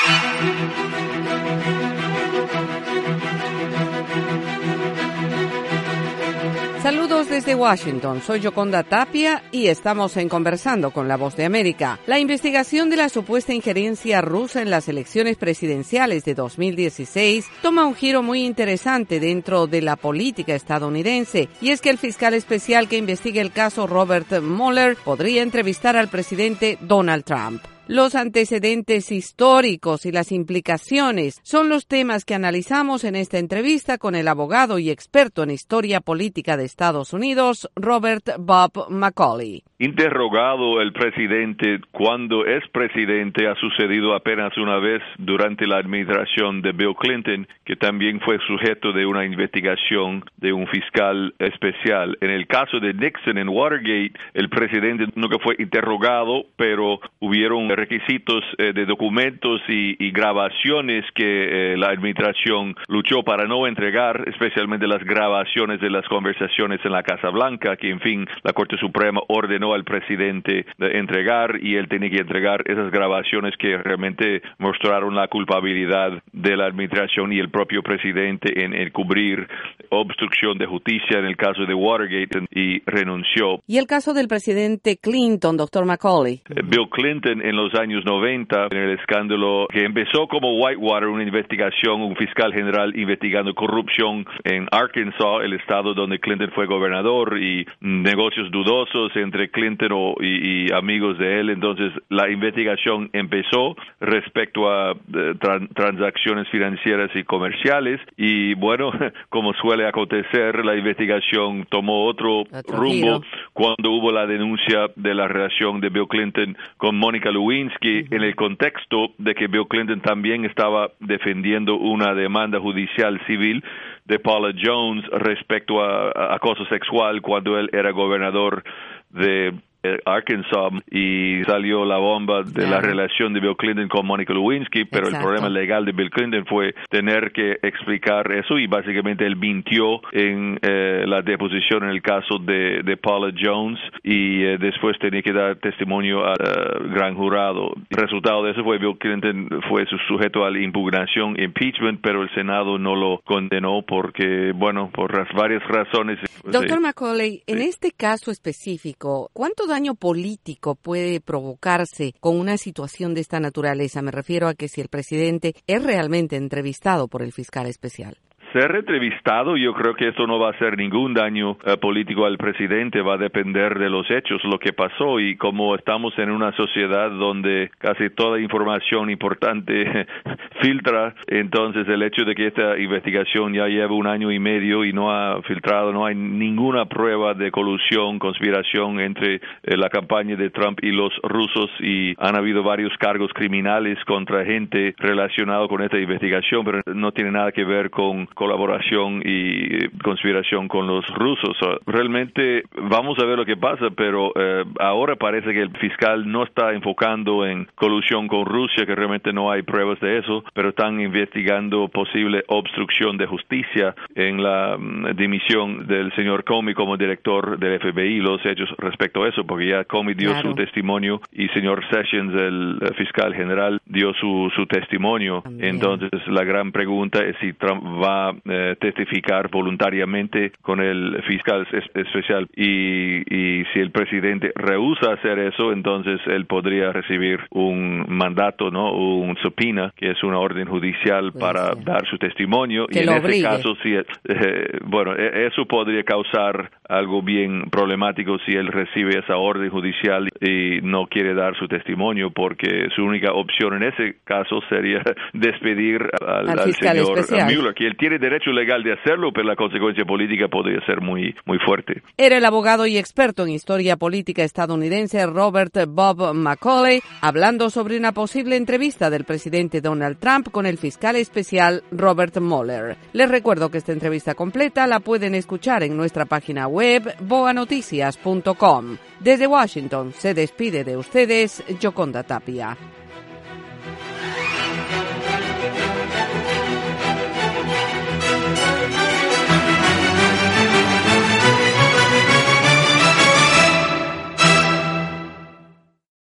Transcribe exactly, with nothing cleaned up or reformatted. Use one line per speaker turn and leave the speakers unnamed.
Saludos desde Washington, soy Yoconda Tapia y estamos en Conversando con la Voz de América. La investigación de la supuesta injerencia rusa en las elecciones presidenciales de dos mil dieciséis toma un giro muy interesante dentro de la política estadounidense, y es que el fiscal especial que investiga el caso, Robert Mueller, podría entrevistar al presidente Donald Trump. Los antecedentes históricos y las implicaciones son los temas que analizamos en esta entrevista con el abogado y experto en historia política de Estados Unidos, Robert Bob Macaulay.
Interrogado el presidente cuando es presidente ha sucedido apenas una vez durante la administración de Bill Clinton, que también fue sujeto de una investigación de un fiscal especial. En el caso de Nixon en Watergate, el presidente nunca fue interrogado, pero hubieron requisitos eh, de documentos y, y grabaciones que eh, la administración luchó para no entregar, especialmente las grabaciones de las conversaciones en la Casa Blanca, que en fin la Corte Suprema ordenó al presidente de entregar, y él tenía que entregar esas grabaciones que realmente mostraron la culpabilidad de la administración y el propio presidente en encubrir obstrucción de justicia en el caso de Watergate, y renunció.
¿Y el caso del presidente Clinton, doctor Macaulay?
Bill Clinton en los años noventa, en el escándalo que empezó como Whitewater, una investigación, un fiscal general investigando corrupción en Arkansas, el estado donde Clinton fue gobernador, y negocios dudosos entre Clinton o, y, y amigos de él. Entonces la investigación empezó respecto a eh, tran, transacciones financieras y comerciales, y bueno, como suele acontecer, la investigación tomó otro, otro rumbo giro cuando hubo la denuncia de la relación de Bill Clinton con Mónica Lewinsky, uh-huh. en el contexto de que Bill Clinton también estaba defendiendo una demanda judicial civil de Paula Jones respecto a, a acoso sexual cuando él era gobernador de Arkansas, y salió la bomba de yeah. la relación de Bill Clinton con Mónica Lewinsky, pero Exacto. el problema legal de Bill Clinton fue tener que explicar eso, y básicamente él mintió en eh, la deposición en el caso de, de Paula Jones, y eh, después tenía que dar testimonio al uh, gran jurado. El resultado de eso fue Bill Clinton fue sujeto a la impugnación, impeachment, pero el Senado no lo condenó porque, bueno, por las varias razones.
Doctor
sí.
Macaulay, en sí. este caso específico, ¿cuánto daño político puede provocarse con una situación de esta naturaleza? Me refiero a que si el presidente es realmente entrevistado por el fiscal especial.
Ser entrevistado, yo creo que esto no va a hacer ningún daño eh, político al presidente, va a depender de los hechos, lo que pasó, y como estamos en una sociedad donde casi toda información importante filtra, entonces el hecho de que esta investigación ya lleva un año y medio y no ha filtrado, no hay ninguna prueba de colusión, conspiración entre eh, la campaña de Trump y los rusos, y han habido varios cargos criminales contra gente relacionada con esta investigación, pero no tiene nada que ver con colaboración y conspiración con los rusos. Realmente vamos a ver lo que pasa, pero eh, ahora parece que el fiscal no está enfocando en colusión con Rusia, que realmente no hay pruebas de eso, pero están investigando posible obstrucción de justicia en la um, dimisión del señor Comey como director del F B I, los hechos respecto a eso, porque ya Comey dio claro. su testimonio, y señor Sessions, el uh, fiscal general, dio su, su testimonio. También. Entonces la gran pregunta es si Trump va Eh, testificar voluntariamente con el fiscal es- especial, y, y si el presidente rehúsa hacer eso, entonces él podría recibir un mandato, no, un subpoena, que es una orden judicial Puede para ser. dar su testimonio,
que
y en ese
obligue.
caso sí, eh, bueno, eso podría causar algo bien problemático si él recibe esa orden judicial y no quiere dar su testimonio, porque su única opción en ese caso sería despedir al,
al,
al señor
especial.
Mueller, que él tiene derecho legal de hacerlo, pero la consecuencia política podría ser muy, muy fuerte.
Era el abogado y experto en historia política estadounidense Robert Bob Macaulay, hablando sobre una posible entrevista del presidente Donald Trump con el fiscal especial Robert Mueller. Les recuerdo que esta entrevista completa la pueden escuchar en nuestra página web boa noticias punto com. Desde Washington se despide de ustedes Yoconda Tapia.